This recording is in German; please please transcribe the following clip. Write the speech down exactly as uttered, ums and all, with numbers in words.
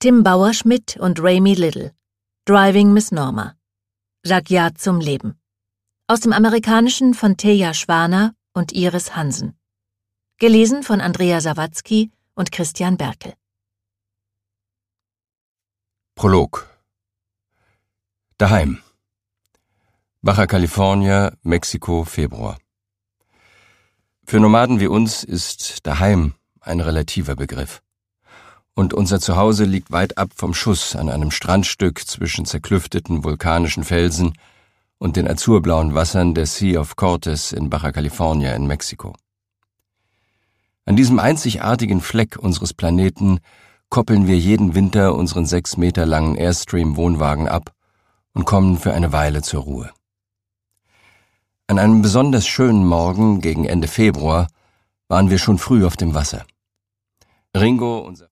Tim Bauerschmidt und Rami Little. Driving Miss Norma. Sag ja zum Leben. Aus dem Amerikanischen von Teja Schwaner und Iris Hansen. Gelesen von Andrea Sawatzki und Christian Berkel. Prolog. Daheim. Baja California, Mexiko, Februar. Für Nomaden wie uns ist daheim ein relativer Begriff. Und unser Zuhause liegt weit ab vom Schuss an einem Strandstück zwischen zerklüfteten vulkanischen Felsen und den azurblauen Wassern der Sea of Cortez in Baja California in Mexiko. An diesem einzigartigen Fleck unseres Planeten koppeln wir jeden Winter unseren sechs Meter langen Airstream-Wohnwagen ab und kommen für eine Weile zur Ruhe. An einem besonders schönen Morgen gegen Ende Februar waren wir schon früh auf dem Wasser. Ringo, unser